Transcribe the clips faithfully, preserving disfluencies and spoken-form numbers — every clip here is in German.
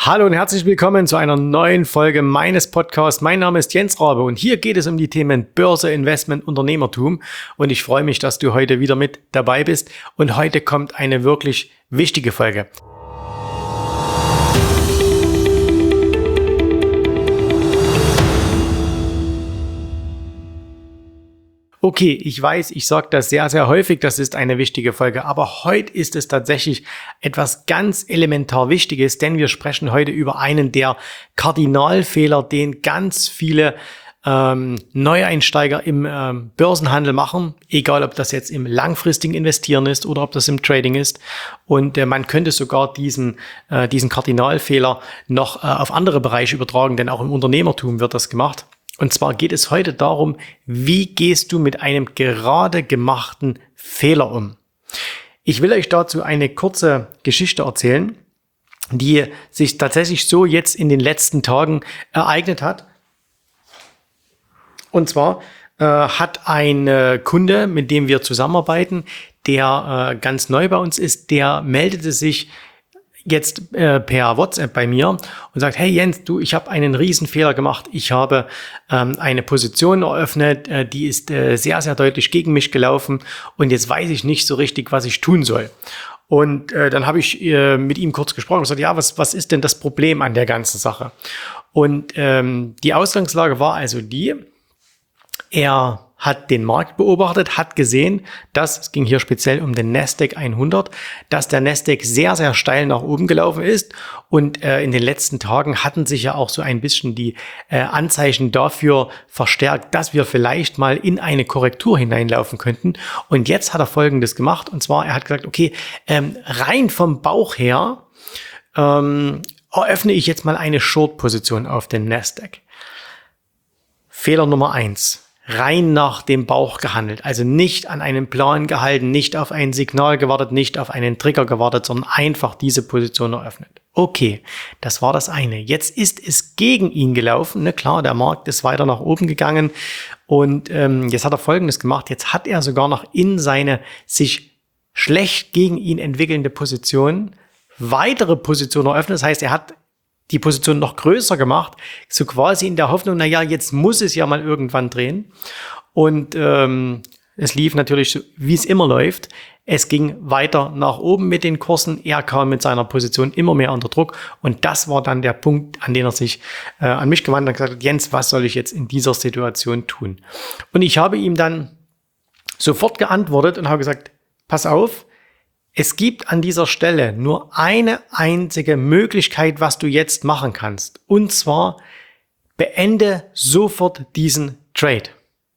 Hallo und herzlich willkommen zu einer neuen Folge meines Podcasts. Mein Name ist Jens Rabe und hier geht es um die Themen Börse, Investment, Unternehmertum. Und ich freue mich, dass du heute wieder mit dabei bist. Und heute kommt eine wirklich wichtige Folge. Okay, ich weiß, ich sage das sehr, sehr häufig, das ist eine wichtige Folge, aber heute ist es tatsächlich etwas ganz elementar Wichtiges, denn wir sprechen heute über einen der Kardinalfehler, den ganz viele ähm, Neueinsteiger im ähm, Börsenhandel machen, egal ob das jetzt im langfristigen Investieren ist oder ob das im Trading ist. Und äh, man könnte sogar diesen, äh, diesen Kardinalfehler noch äh, auf andere Bereiche übertragen, denn auch im Unternehmertum wird das gemacht. Und zwar geht es heute darum, wie gehst du mit einem gerade gemachten Fehler um? Ich will euch dazu eine kurze Geschichte erzählen, die sich tatsächlich so jetzt in den letzten Tagen ereignet hat. Und zwar äh, hat ein äh, Kunde, mit dem wir zusammenarbeiten, der äh, ganz neu bei uns ist, der meldete sich jetzt äh, per WhatsApp bei mir und sagt, hey Jens, du, ich habe einen Riesenfehler gemacht. Ich habe ähm, eine Position eröffnet, äh, die ist äh, sehr, sehr deutlich gegen mich gelaufen und jetzt weiß ich nicht so richtig, was ich tun soll. Und äh, dann habe ich äh, mit ihm kurz gesprochen und gesagt, ja, was, was ist denn das Problem an der ganzen Sache? Und ähm, die Ausgangslage war also die, er hat den Markt beobachtet, hat gesehen, dass, es ging hier speziell um den Nasdaq hundert, dass der Nasdaq sehr, sehr steil nach oben gelaufen ist und äh, in den letzten Tagen hatten sich ja auch so ein bisschen die äh, Anzeichen dafür verstärkt, dass wir vielleicht mal in eine Korrektur hineinlaufen könnten. Und jetzt hat er Folgendes gemacht, und zwar, er hat gesagt, okay, ähm, rein vom Bauch her ähm, eröffne ich jetzt mal eine Short-Position auf den Nasdaq. Fehler Nummer eins. Rein nach dem Bauch gehandelt, also nicht an einem Plan gehalten, nicht auf ein Signal gewartet, nicht auf einen Trigger gewartet, sondern einfach diese Position eröffnet. Okay, das war das eine. Jetzt ist es gegen ihn gelaufen, ne? Klar, der Markt ist weiter nach oben gegangen und ähm, jetzt hat er Folgendes gemacht, jetzt hat er sogar noch in seine sich schlecht gegen ihn entwickelnde Position weitere Positionen eröffnet, das heißt, er hat die Position noch größer gemacht, so quasi in der Hoffnung, na ja, jetzt muss es ja mal irgendwann drehen. Und ähm, es lief natürlich so, wie es immer läuft. Es ging weiter nach oben mit den Kursen. Er kam mit seiner Position immer mehr unter Druck. Und das war dann der Punkt, an den er sich äh, an mich gewandt hat und gesagt hat, Jens, was soll ich jetzt in dieser Situation tun? Und ich habe ihm dann sofort geantwortet und habe gesagt, pass auf, es gibt an dieser Stelle nur eine einzige Möglichkeit, was du jetzt machen kannst. Und zwar, beende sofort diesen Trade.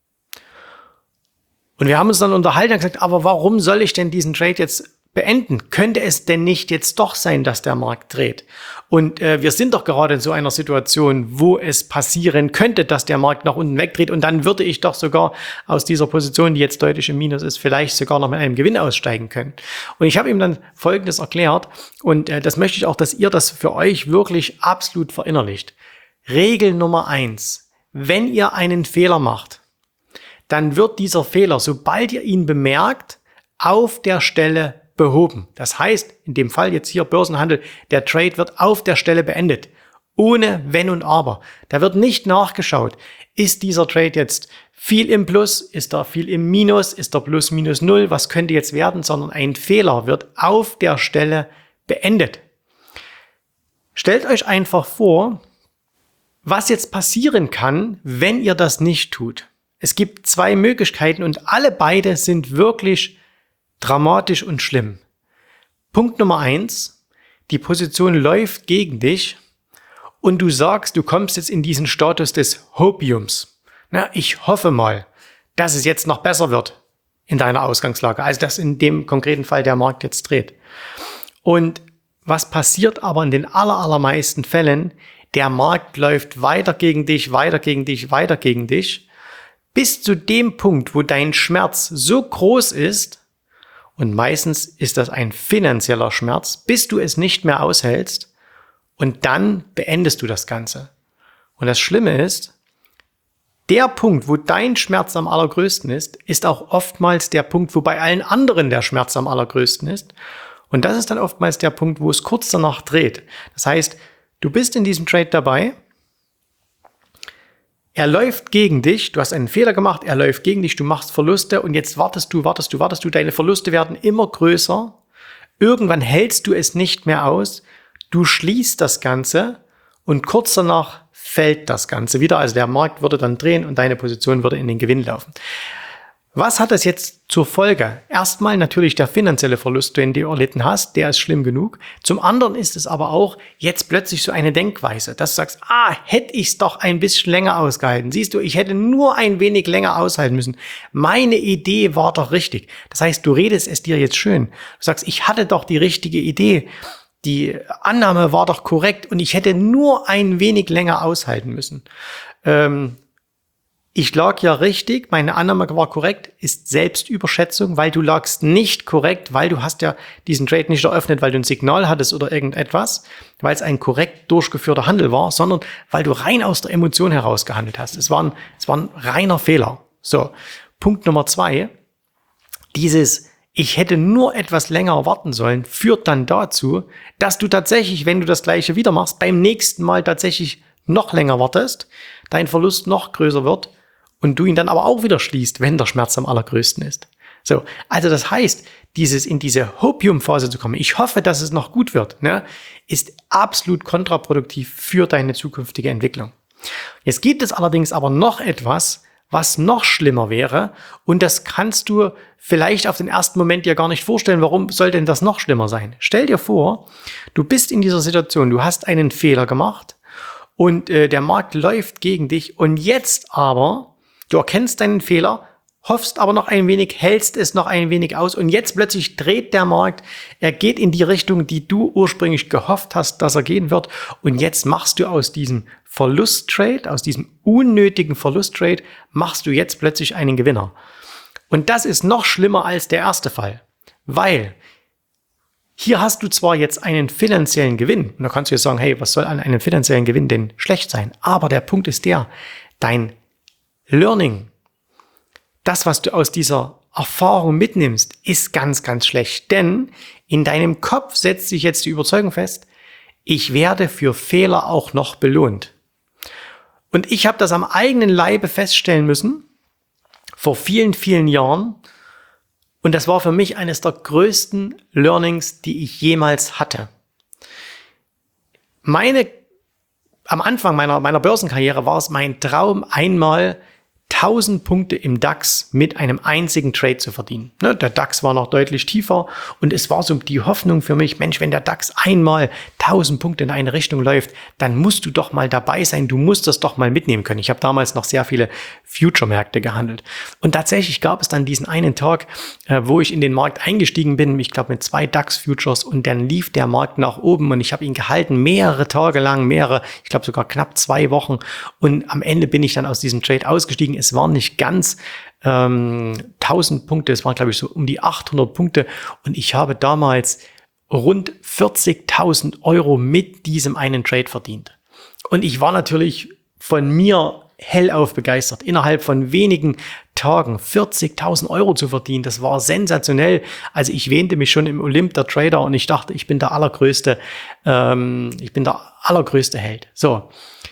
Und wir haben uns dann unterhalten und gesagt, aber warum soll ich denn diesen Trade jetzt beenden? Könnte es denn nicht jetzt doch sein, dass der Markt dreht? Und äh, wir sind doch gerade in so einer Situation, wo es passieren könnte, dass der Markt nach unten wegdreht und dann würde ich doch sogar aus dieser Position, die jetzt deutlich im Minus ist, vielleicht sogar noch mit einem Gewinn aussteigen können. Und ich habe ihm dann Folgendes erklärt und äh, das möchte ich auch, dass ihr das für euch wirklich absolut verinnerlicht. Regel Nummer eins. Wenn ihr einen Fehler macht, dann wird dieser Fehler, sobald ihr ihn bemerkt, auf der Stelle behoben. Das heißt, in dem Fall jetzt hier Börsenhandel, der Trade wird auf der Stelle beendet. Ohne Wenn und Aber. Da wird nicht nachgeschaut, ist dieser Trade jetzt viel im Plus, ist er viel im Minus, ist er plus minus null, was könnte jetzt werden, sondern ein Fehler wird auf der Stelle beendet. Stellt euch einfach vor, was jetzt passieren kann, wenn ihr das nicht tut. Es gibt zwei Möglichkeiten und alle beide sind wirklich dramatisch und schlimm. Punkt Nummer eins, die Position läuft gegen dich und du sagst, du kommst jetzt in diesen Status des Hopiums. Na, ich hoffe mal, dass es jetzt noch besser wird in deiner Ausgangslage, also dass in dem konkreten Fall der Markt jetzt dreht. Und was passiert aber in den aller, allermeisten Fällen? Der Markt läuft weiter gegen dich, weiter gegen dich, weiter gegen dich, bis zu dem Punkt, wo dein Schmerz so groß ist, und meistens ist das ein finanzieller Schmerz, bis du es nicht mehr aushältst und dann beendest du das Ganze. Und das Schlimme ist, der Punkt, wo dein Schmerz am allergrößten ist, ist auch oftmals der Punkt, wo bei allen anderen der Schmerz am allergrößten ist. Und das ist dann oftmals der Punkt, wo es kurz danach dreht. Das heißt, Du bist in diesem Trade dabei. Er läuft gegen dich, du hast einen Fehler gemacht, er läuft gegen dich, du machst Verluste und jetzt wartest du, wartest du, wartest du, deine Verluste werden immer größer. Irgendwann hältst du es nicht mehr aus, du schließt das Ganze und kurz danach fällt das Ganze wieder. Also der Markt würde dann drehen und deine Position würde in den Gewinn laufen. Was hat das jetzt zur Folge? Erstmal natürlich der finanzielle Verlust, den du erlitten hast, der ist schlimm genug. Zum anderen ist es aber auch jetzt plötzlich so eine Denkweise, dass du sagst, ah, hätte ich es doch ein bisschen länger ausgehalten. Siehst du, ich hätte nur ein wenig länger aushalten müssen. Meine Idee war doch richtig. Das heißt, du redest es dir jetzt schön. Du sagst, ich hatte doch die richtige Idee. Die Annahme war doch korrekt und ich hätte nur ein wenig länger aushalten müssen. Ähm, Ich lag ja richtig, meine Annahme war korrekt, ist Selbstüberschätzung, weil du lagst nicht korrekt, weil du hast ja diesen Trade nicht eröffnet, weil du ein Signal hattest oder irgendetwas, weil es ein korrekt durchgeführter Handel war, sondern weil du rein aus der Emotion heraus gehandelt hast. Es war ein, es war ein reiner Fehler. So, Punkt Nummer zwei, dieses ich hätte nur etwas länger warten sollen, führt dann dazu, dass du tatsächlich, wenn du das Gleiche wieder machst, beim nächsten Mal tatsächlich noch länger wartest, dein Verlust noch größer wird, und du ihn dann aber auch wieder schließt, wenn der Schmerz am allergrößten ist. So, also das heißt, dieses in diese Hopium-Phase zu kommen, ich hoffe, dass es noch gut wird, ne, ist absolut kontraproduktiv für deine zukünftige Entwicklung. Jetzt gibt es allerdings aber noch etwas, was noch schlimmer wäre, und das kannst du vielleicht auf den ersten Moment dir gar nicht vorstellen. Warum soll denn das noch schlimmer sein? Stell dir vor, du bist in dieser Situation, du hast einen Fehler gemacht und äh, der Markt läuft gegen dich und jetzt aber du erkennst deinen Fehler, hoffst aber noch ein wenig, hältst es noch ein wenig aus und jetzt plötzlich dreht der Markt, er geht in die Richtung, die du ursprünglich gehofft hast, dass er gehen wird, und jetzt machst du aus diesem Verlusttrade, aus diesem unnötigen Verlusttrade, machst du jetzt plötzlich einen Gewinner. Und das ist noch schlimmer als der erste Fall, weil hier hast du zwar jetzt einen finanziellen Gewinn, und da kannst du jetzt sagen, hey, was soll an einem finanziellen Gewinn denn schlecht sein? Aber der Punkt ist der, dein Learning, das, was du aus dieser Erfahrung mitnimmst, ist ganz, ganz schlecht. Denn in deinem Kopf setzt sich jetzt die Überzeugung fest, ich werde für Fehler auch noch belohnt. Und ich habe das am eigenen Leibe feststellen müssen, vor vielen, vielen Jahren. Und das war für mich eines der größten Learnings, die ich jemals hatte. Meine, am Anfang meiner, meiner Börsenkarriere war es mein Traum, einmal tausend Punkte im DAX mit einem einzigen Trade zu verdienen. Ne, der DAX war noch deutlich tiefer und es war so die Hoffnung für mich, Mensch, wenn der DAX einmal tausend Punkte in eine Richtung läuft, dann musst du doch mal dabei sein, du musst das doch mal mitnehmen können. Ich habe damals noch sehr viele Future-Märkte gehandelt. Und tatsächlich gab es dann diesen einen Tag, äh, wo ich in den Markt eingestiegen bin, ich glaube mit zwei DAX-Futures, und dann lief der Markt nach oben und ich habe ihn gehalten, mehrere Tage lang, mehrere, ich glaube sogar knapp zwei Wochen, und am Ende bin ich dann aus diesem Trade ausgestiegen. Es waren nicht ganz ähm, tausend Punkte, es waren glaube ich so um die achthundert Punkte, und ich habe damals rund vierzigtausend Euro mit diesem einen Trade verdient. Und ich war natürlich von mir hellauf begeistert, innerhalb von wenigen Tagen vierzigtausend Euro zu verdienen. Das war sensationell. Also ich wähnte mich schon im Olymp der Trader und ich dachte, ich bin der allergrößte, ähm, ich bin der allergrößte Held. So,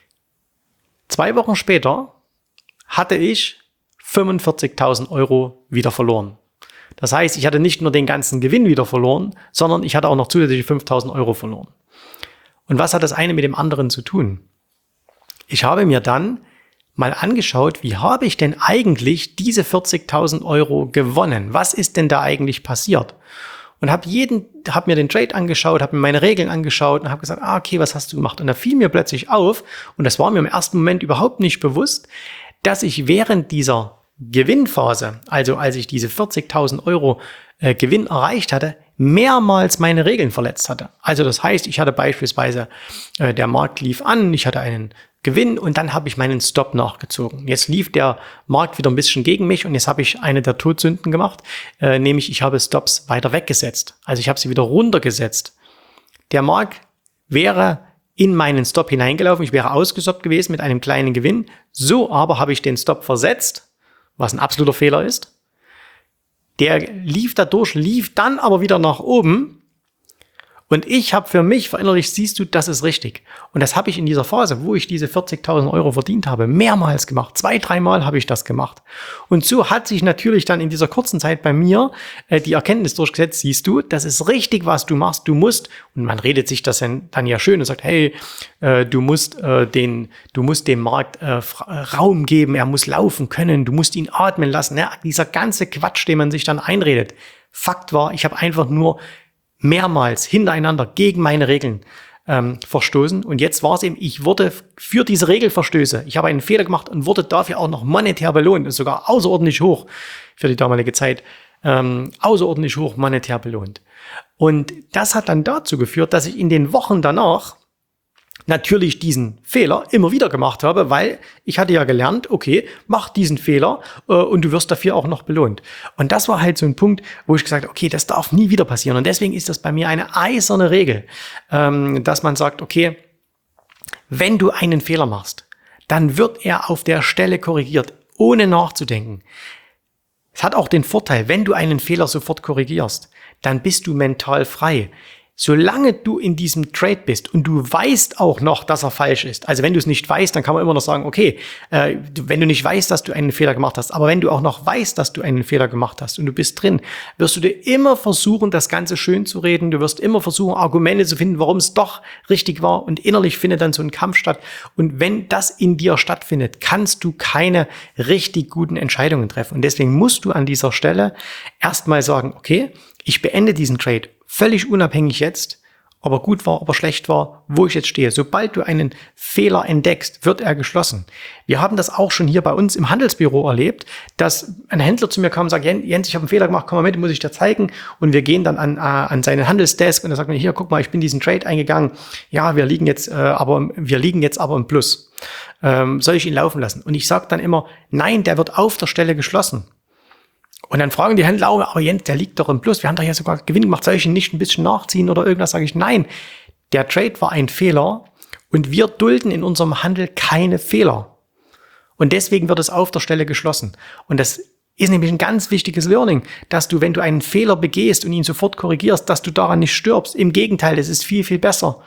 zwei Wochen später hatte ich fünfundvierzigtausend Euro wieder verloren. Das heißt, ich hatte nicht nur den ganzen Gewinn wieder verloren, sondern ich hatte auch noch zusätzliche fünftausend Euro verloren. Und was hat das eine mit dem anderen zu tun? Ich habe mir dann mal angeschaut, wie habe ich denn eigentlich diese vierzigtausend Euro gewonnen? Was ist denn da eigentlich passiert? Und habe jeden, habe mir den Trade angeschaut, habe mir meine Regeln angeschaut und habe gesagt, ah, okay, was hast du gemacht? Und da fiel mir plötzlich auf, und das war mir im ersten Moment überhaupt nicht bewusst, dass ich während dieser Gewinnphase, also als ich diese vierzigtausend Euro äh, Gewinn erreicht hatte, mehrmals meine Regeln verletzt hatte. Also das heißt, ich hatte beispielsweise, äh, der Markt lief an, ich hatte einen Gewinn und dann habe ich meinen Stop nachgezogen. Jetzt lief der Markt wieder ein bisschen gegen mich und jetzt habe ich eine der Todsünden gemacht, äh, nämlich ich habe Stops weiter weggesetzt. Also ich habe sie wieder runtergesetzt. Der Markt wäre in meinen Stop hineingelaufen, ich wäre ausgestoppt gewesen mit einem kleinen Gewinn. So aber habe ich den Stop versetzt, was ein absoluter Fehler ist. Der lief dadurch, lief dann aber wieder nach oben Und ich habe für mich verinnerlicht, siehst du, das ist richtig. Und das habe ich in dieser Phase, wo ich diese vierzigtausend Euro verdient habe, mehrmals gemacht. Zwei, dreimal habe ich das gemacht. Und so hat sich natürlich dann in dieser kurzen Zeit bei mir äh, die Erkenntnis durchgesetzt, siehst du, das ist richtig, was du machst. Du musst, und man redet sich das dann, dann ja schön und sagt, hey, äh, du musst äh, den, du musst dem Markt äh, Raum geben, er muss laufen können, du musst ihn atmen lassen. Ja, dieser ganze Quatsch, den man sich dann einredet. Fakt war, ich habe einfach nur mehrmals hintereinander gegen meine Regeln ähm, verstoßen. Und jetzt war es eben, ich wurde für diese Regelverstöße, ich habe einen Fehler gemacht und wurde dafür auch noch monetär belohnt, und sogar außerordentlich hoch für die damalige Zeit, ähm, außerordentlich hoch monetär belohnt. Und das hat dann dazu geführt, dass ich in den Wochen danach natürlich diesen Fehler immer wieder gemacht habe, weil ich hatte ja gelernt, okay, mach diesen Fehler äh, und du wirst dafür auch noch belohnt. Und das war halt so ein Punkt, wo ich gesagt habe, okay, das darf nie wieder passieren. Und deswegen ist das bei mir eine eiserne Regel, ähm, dass man sagt, okay, wenn du einen Fehler machst, dann wird er auf der Stelle korrigiert, ohne nachzudenken. Es hat auch den Vorteil, wenn du einen Fehler sofort korrigierst, dann bist du mental frei. Solange du in diesem Trade bist und du weißt auch noch, dass er falsch ist, also wenn du es nicht weißt, dann kann man immer noch sagen, okay, äh, wenn du nicht weißt, dass du einen Fehler gemacht hast, aber wenn du auch noch weißt, dass du einen Fehler gemacht hast und du bist drin, wirst du dir immer versuchen, das Ganze schön zu reden, du wirst immer versuchen, Argumente zu finden, warum es doch richtig war, und innerlich findet dann so ein Kampf statt. Und wenn das in dir stattfindet, kannst du keine richtig guten Entscheidungen treffen. Und deswegen musst du an dieser Stelle erstmal sagen, okay, ich beende diesen Trade völlig unabhängig jetzt, ob er gut war, ob er schlecht war, wo ich jetzt stehe. Sobald du einen Fehler entdeckst, wird er geschlossen. Wir haben das auch schon hier bei uns im Handelsbüro erlebt, dass ein Händler zu mir kam und sagt, Jens, ich habe einen Fehler gemacht, komm mal mit, muss ich dir zeigen. Und wir gehen dann an, äh, an seinen Handelsdesk und er sagt mir, hier, guck mal, ich bin diesen Trade eingegangen. Ja, wir liegen jetzt, äh, aber wir liegen jetzt aber im Plus. Ähm, soll ich ihn laufen lassen? Und ich sage dann immer, nein, der wird auf der Stelle geschlossen. Und dann fragen die Händler auch, aber Jens, der liegt doch im Plus. Wir haben doch ja sogar Gewinn gemacht. Soll ich ihn nicht ein bisschen nachziehen oder irgendwas? Sage ich, nein, der Trade war ein Fehler und wir dulden in unserem Handel keine Fehler. Und deswegen wird es auf der Stelle geschlossen. Und das ist nämlich ein ganz wichtiges Learning, dass du, wenn du einen Fehler begehst und ihn sofort korrigierst, dass du daran nicht stirbst. Im Gegenteil, das ist viel, viel besser.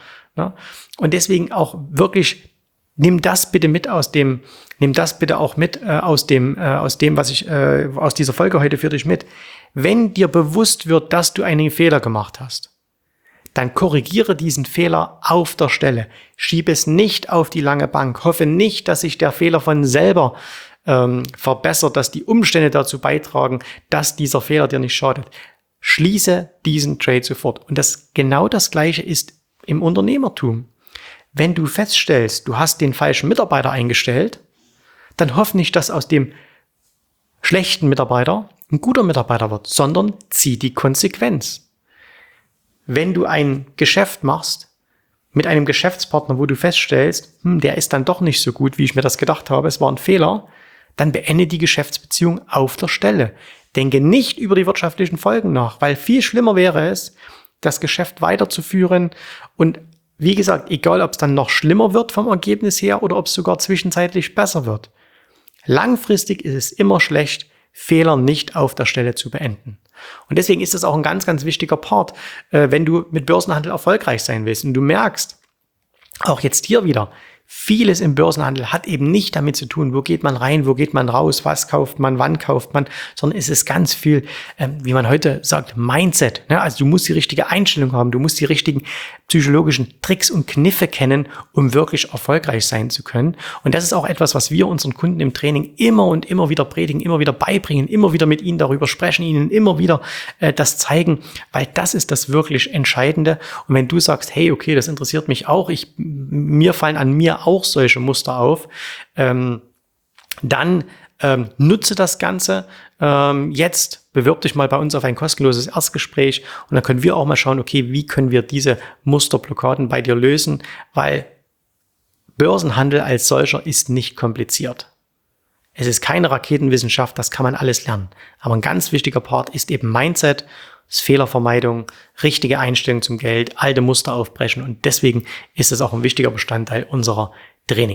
Und deswegen auch wirklich, nimm das bitte mit aus dem, nimm das bitte auch mit äh, aus dem, äh, aus dem, was ich äh, aus dieser Folge heute für dich mit. Wenn dir bewusst wird, dass du einen Fehler gemacht hast, dann korrigiere diesen Fehler auf der Stelle. Schiebe es nicht auf die lange Bank. Hoffe nicht, dass sich der Fehler von selber ähm, verbessert, dass die Umstände dazu beitragen, dass dieser Fehler dir nicht schadet. Schließe diesen Trade sofort. Und das genau das Gleiche ist im Unternehmertum. Wenn du feststellst, du hast den falschen Mitarbeiter eingestellt, dann hoff nicht, dass aus dem schlechten Mitarbeiter ein guter Mitarbeiter wird, sondern zieh die Konsequenz. Wenn du ein Geschäft machst mit einem Geschäftspartner, wo du feststellst, hm, der ist dann doch nicht so gut, wie ich mir das gedacht habe, es war ein Fehler, dann beende die Geschäftsbeziehung auf der Stelle. Denke nicht über die wirtschaftlichen Folgen nach, weil viel schlimmer wäre es, das Geschäft weiterzuführen und wie gesagt, egal ob es dann noch schlimmer wird vom Ergebnis her oder ob es sogar zwischenzeitlich besser wird. Langfristig ist es immer schlecht, Fehler nicht auf der Stelle zu beenden. Und deswegen ist das auch ein ganz, ganz wichtiger Part, äh, wenn du mit Börsenhandel erfolgreich sein willst. Und du merkst, auch jetzt hier wieder, vieles im Börsenhandel hat eben nicht damit zu tun, wo geht man rein, wo geht man raus, was kauft man, wann kauft man, sondern es ist ganz viel, ähm, wie man heute sagt, Mindset. Ne? Also du musst die richtige Einstellung haben, du musst die richtigen psychologischen Tricks und Kniffe kennen, um wirklich erfolgreich sein zu können. Und das ist auch etwas, was wir unseren Kunden im Training immer und immer wieder predigen, immer wieder beibringen, immer wieder mit ihnen darüber sprechen, ihnen immer wieder äh, das zeigen, weil das ist das wirklich Entscheidende. Und wenn du sagst, hey, okay, das interessiert mich auch, ich, mir fallen an mir auch solche Muster auf, ähm, dann ähm, nutze das Ganze. Ähm, jetzt bewirb dich mal bei uns auf ein kostenloses Erstgespräch und dann können wir auch mal schauen, okay, wie können wir diese Musterblockaden bei dir lösen, weil Börsenhandel als solcher ist nicht kompliziert. Es ist keine Raketenwissenschaft, das kann man alles lernen. Aber ein ganz wichtiger Part ist eben Mindset, ist Fehlervermeidung, richtige Einstellung zum Geld, alte Muster aufbrechen und deswegen ist es auch ein wichtiger Bestandteil unserer Trainings.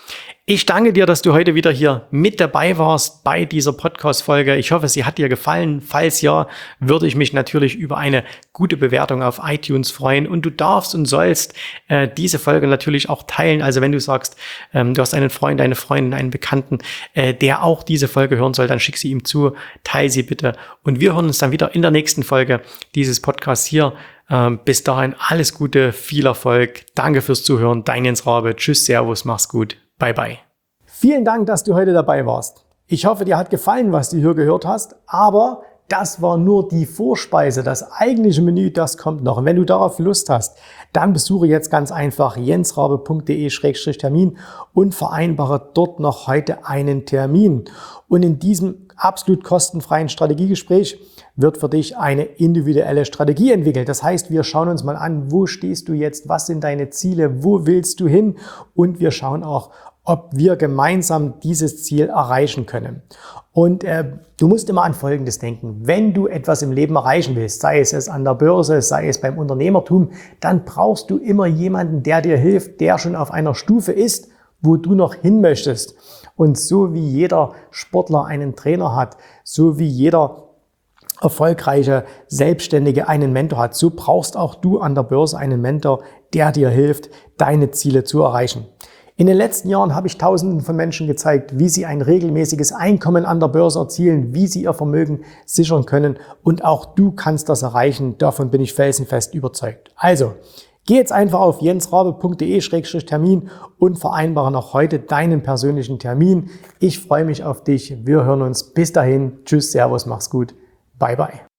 Ich danke dir, dass du heute wieder hier mit dabei warst bei dieser Podcast-Folge. Ich hoffe, sie hat dir gefallen. Falls ja, würde ich mich natürlich über eine gute Bewertung auf iTunes freuen. Und du darfst und sollst äh, diese Folge natürlich auch teilen. Also wenn du sagst, ähm, du hast einen Freund, eine Freundin, einen Bekannten, äh, der auch diese Folge hören soll, dann schick sie ihm zu, teile sie bitte. Und wir hören uns dann wieder in der nächsten Folge dieses Podcasts hier. Ähm, bis dahin alles Gute, viel Erfolg. Danke fürs Zuhören. Dein Jens Rabe. Tschüss, Servus, mach's gut. Bye, bye. Vielen Dank, dass du heute dabei warst. Ich hoffe, dir hat gefallen, was du hier gehört hast, aber das war nur die Vorspeise. Das eigentliche Menü, das kommt noch. Und wenn du darauf Lust hast, dann besuche jetzt ganz einfach jensrabe punkt de Schrägstrich Termin und vereinbare dort noch heute einen Termin. Und in diesem absolut kostenfreien Strategiegespräch wird für dich eine individuelle Strategie entwickelt. Das heißt, wir schauen uns mal an, wo stehst du jetzt, was sind deine Ziele, wo willst du hin, und wir schauen auch, ob wir gemeinsam dieses Ziel erreichen können. Und äh, du musst immer an Folgendes denken: Wenn du etwas im Leben erreichen willst, sei es es an der Börse, sei es beim Unternehmertum, dann brauchst du immer jemanden, der dir hilft, der schon auf einer Stufe ist, wo du noch hin möchtest. Und so wie jeder Sportler einen Trainer hat, so wie jeder erfolgreiche Selbstständige einen Mentor hat, so brauchst auch du an der Börse einen Mentor, der dir hilft, deine Ziele zu erreichen. In den letzten Jahren habe ich Tausenden von Menschen gezeigt, wie sie ein regelmäßiges Einkommen an der Börse erzielen, wie sie ihr Vermögen sichern können, und auch du kannst das erreichen. Davon bin ich felsenfest überzeugt. Also, geh jetzt einfach auf jensrabe punkt de Schrägstrich Termin und vereinbare noch heute deinen persönlichen Termin. Ich freue mich auf dich. Wir hören uns. Bis dahin. Tschüss, Servus, mach's gut. Bye, bye.